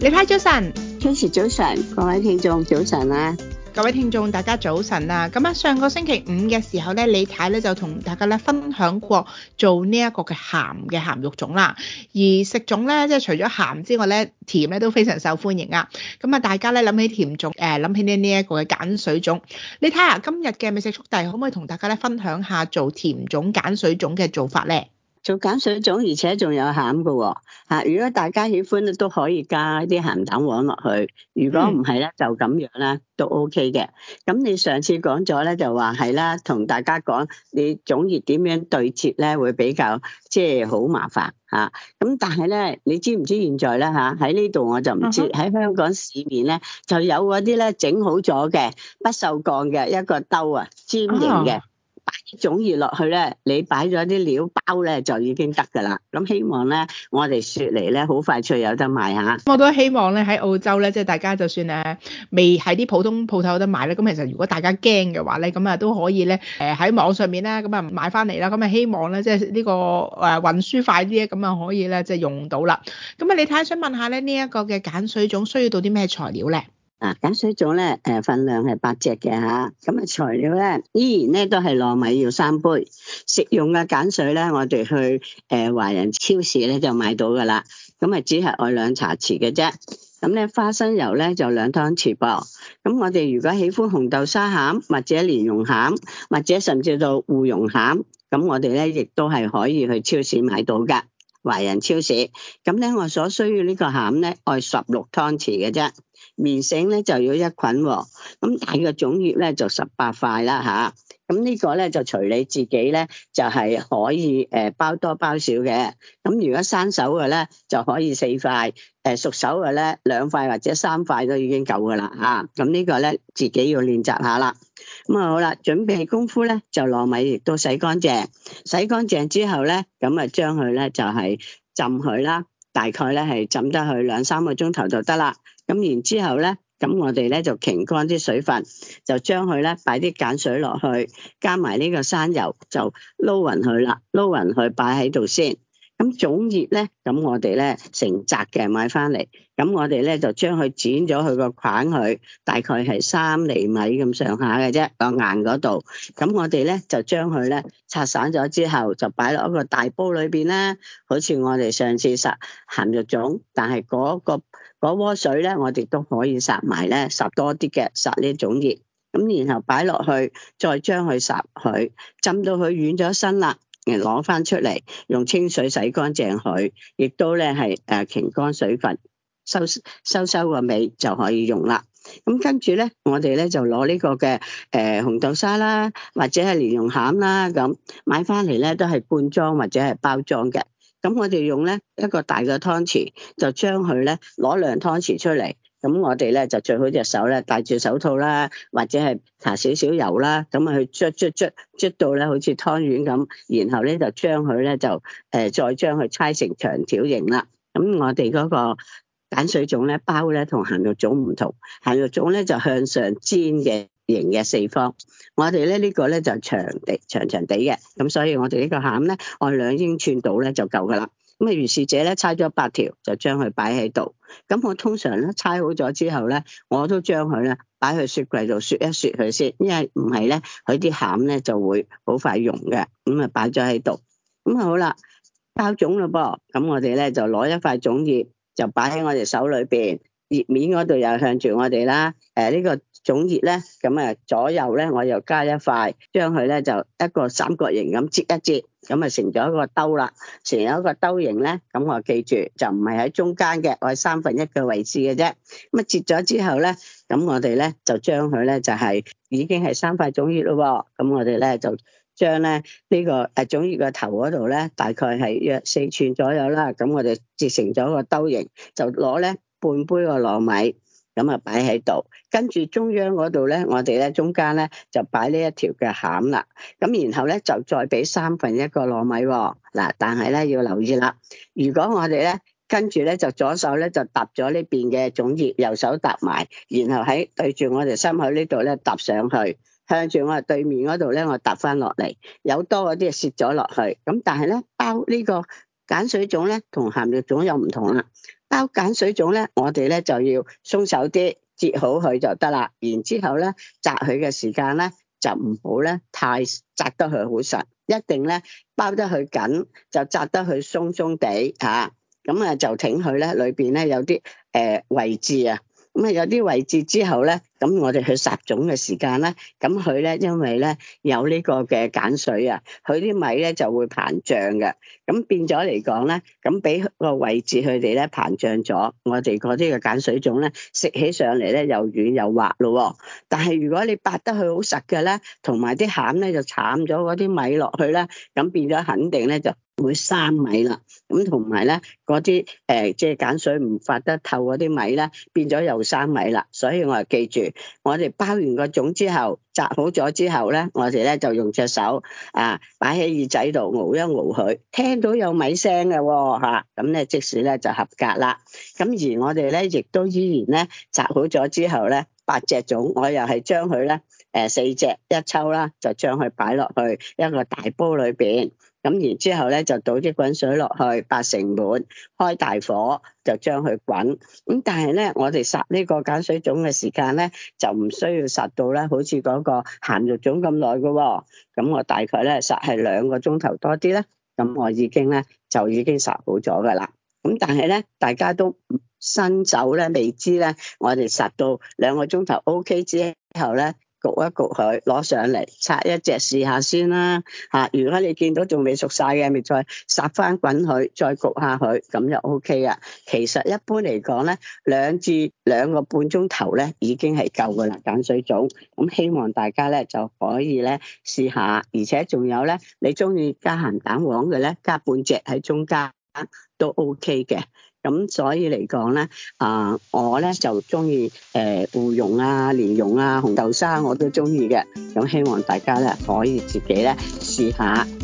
李太早晨， 早晨，各位聽眾早晨啊！ 各位聽眾大家早晨啊！咁啊，上個星期五嘅時候咧，李太咧就同大家咧分享過做呢一個嘅鹹肉粽啦。而食粽咧，即係除咗鹹之外咧，甜咧都非常受歡迎啊！咁啊，大家咧諗起甜粽，諗起呢一個嘅鹼水粽。你睇下今日嘅美食速遞，可唔可以同大家咧分享下做甜粽鹼水粽嘅做法咧？ 做鹼水粽，而且仲有餡㗎喎。如果大家喜歡咧，都可以加啲鹹蛋黃落去。如果唔係咧，就咁樣啦，都 OK 嘅。咁你上次講咗咧，就話係啦，同大家講你粽葉點樣對切咧，會比較即係好麻煩嚇。咁但係咧，你知唔知現在咧嚇喺呢度我就唔知喺香港市面咧就有嗰啲咧整好咗嘅不鏽鋼嘅一個兜啊，尖形嘅。擺啲粽葉落去咧，你擺咗啲料包咧就已經得噶啦。咁希望咧，我哋雪梨咧好快脆有得賣吓。 我都希望咧喺澳洲咧，即係大家就算未喺啲普通鋪頭有得買咧，咁其實如果大家驚嘅話咧，咁啊都可以咧喺網上面咧咁啊買翻嚟啦。咁啊希望咧即係呢個運輸快啲咧，咁啊可以咧即係用到啦。咁啊你睇下想問下咧呢一個嘅鹼水粽需要到啲咩材料咧？ 鹼水粽咧，份量係8隻嘅吓，咁啊材料咧依然咧都係糯米要3杯，食用嘅鹼水咧，我哋去華人超市咧就買到噶啦，咁啊只係愛2茶匙嘅啫，咁咧花生油咧就2湯匙噃，咁我哋如果喜歡紅豆沙餡或者蓮蓉餡或者甚至到芋蓉餡，咁我哋咧亦都係可以去超市買到噶，華人超市，咁咧我所需要呢個餡咧愛16湯匙嘅啫。麵繩咧就要1捆喎，咁大個粽葉咧就18塊啦吓，咁呢個咧就隨你自己咧就係可以包多包少嘅，咁如果生手嘅咧就可以4塊，熟手嘅咧2塊或者3塊都已經夠噶啦吓，咁呢個咧自己要練習下啦。咁啊好啦，準備功夫咧就糯米亦都洗乾淨，洗乾淨之後咧咁啊將佢咧就係浸佢啦，大概咧係浸得佢2-3個鐘頭就得啦。咁然之後咧，咁我哋咧就擎乾啲水分，就將佢咧擺啲鹼水落去，加埋呢個生油，就撈勻佢啦，撈勻佢擺喺度先。咁粽葉咧，咁我哋咧成紮嘅買翻嚟，咁我哋咧就將佢剪咗佢個框佢，大概係3厘米咁上下嘅啫，個硬嗰度。咁我哋咧就將佢咧拆散咗之後，就擺落一個大煲裏邊啦，好似我哋上次烚鹹肉粽，但係嗰鍋水咧，我哋都可以烚埋咧，烚多啲嘅，烚呢粽葉。咁然後擺落去，再將佢烚佢，浸到佢軟咗身啦。攞翻出嚟，用清水洗乾淨佢，亦都咧係擎乾水分，收個尾就可以用啦。咁跟住咧，我哋咧就攞呢個嘅紅豆沙啦，或者係蓮蓉餡啦，咁買翻嚟咧都係罐裝或者係包裝嘅。咁我哋用咧一個大嘅湯匙，就將佢咧攞2湯匙出嚟。咁我哋咧就最好隻手咧戴住手套啦，或者係搽少少油啦，咁啊去捽到咧好似湯圓咁，然後咧就將佢咧就再將佢搓成長條形啦。咁我哋嗰個鹼水粽咧包咧同鹹肉粽唔同，鹹肉粽咧就向上尖嘅形嘅四方，我哋咧呢個咧就長長地嘅，咁所以我哋呢個餡咧按2英寸度咧就夠噶啦。咁啊，如是者咧，搓咗8條，就將佢擺喺度。咁我通常咧搓好咗之後咧，我都將佢咧擺去雪櫃度雪一雪佢先，因為唔係咧，佢啲餡咧就會好快溶嘅。咁啊，擺咗喺度。咁啊好啦，包粽咯噃。咁我哋咧就攞一塊粽葉，就擺喺我哋手裏邊，葉面嗰度又向住我哋啦。呢個粽葉咧，咁啊左右咧，我又加一塊，將佢咧就一個三角形咁折一折，咁啊成咗一個兜啦。成咗一個兜形咧，咁我記住就唔係喺中間嘅，我係1/3嘅位置嘅啫。咁啊折咗之後咧，咁我哋咧就將佢咧就係已經係3塊粽葉咯。咁我哋咧就將咧呢個粽葉個頭嗰度咧，大概係約4寸左右啦。咁我哋折成咗個兜形，就攞咧半杯個糯米。咁啊擺喺度，跟住中央嗰度咧，我哋咧中間咧就擺呢一條嘅餡啦。咁然後咧就再俾1/3個糯米喎。嗱，但係咧要留意啦，如果我哋咧跟住咧就左手咧就搭咗呢邊嘅粽葉，右手搭埋，然後喺對住我哋心口呢度咧搭上去，向住我哋對面嗰度咧我搭翻落嚟，有多嗰啲就蝕咗落去。咁但係咧包呢個鹼水粽咧同鹹肉粽又唔同啦。 包鹼水粽咧，我哋咧就要鬆手啲，折好佢就得啦。然之後咧，紮佢嘅時間咧就唔好咧太紮得佢好實，一定咧包得佢緊，就紮得佢鬆鬆地嚇。咁啊就挺佢咧，裏邊咧有啲位置啊。咁啊有啲位置之後咧，咁我哋去撒種嘅時間咧，咁佢咧因為咧有呢個嘅鹼水啊，佢啲米咧就會膨脹嘅，咁變咗嚟講咧，咁俾個位置佢哋咧膨脹咗，我哋嗰啲嘅鹼水粽咧食起上嚟咧又軟又滑咯。但係如果你掰得佢好實嘅咧，同埋啲餡咧就慘咗嗰啲米落去咧，咁變咗肯定咧就會生米啦。咁同埋咧嗰啲即係鹼水唔發得透嗰啲米咧，變咗又生米啦。所以我就記住，我哋包完個粽之後，紮好咗之後咧，我哋咧就用隻手擺喺耳仔度熬一熬佢，聽到有米聲嘅喎，咁咧即使咧就合格啦。咁而我哋咧亦都依然咧紮好咗之後咧，8隻粽，我又係將佢咧4隻一抽啦，就將佢擺落去一個大煲裏邊。咁然之後咧就倒啲滾水落去，8成滿，開大火就將佢滾。咁但係咧，我哋撒呢個鹼水粽嘅時間咧，就唔需要撒到咧，好似嗰個鹹肉粽咁耐嘅喎。咁我大概咧撒係2個鐘頭多啲咧，咁我已經撒好咗噶啦。咁但係咧，大家都新手咧未知咧，我哋撒到2個鐘頭 OK 之後咧，焗一焗佢，攞上嚟拆一隻試下先啦嚇。如果你見到仲未熟晒嘅，咪再烚翻滾佢，再焗下佢，咁就 OK 啊。其實一般嚟講咧，2至2個半鐘頭咧已經係夠噶啦，鹼水粽。咁希望大家咧就可以咧試下，而且仲有咧，你中意加鹹蛋黃嘅咧，加半隻喺中間都 OK 嘅。咁所以嚟講咧，我咧就中意芋蓉啊、蓮蓉啊、紅豆沙我都中意嘅。咁希望大家咧可以自己咧試下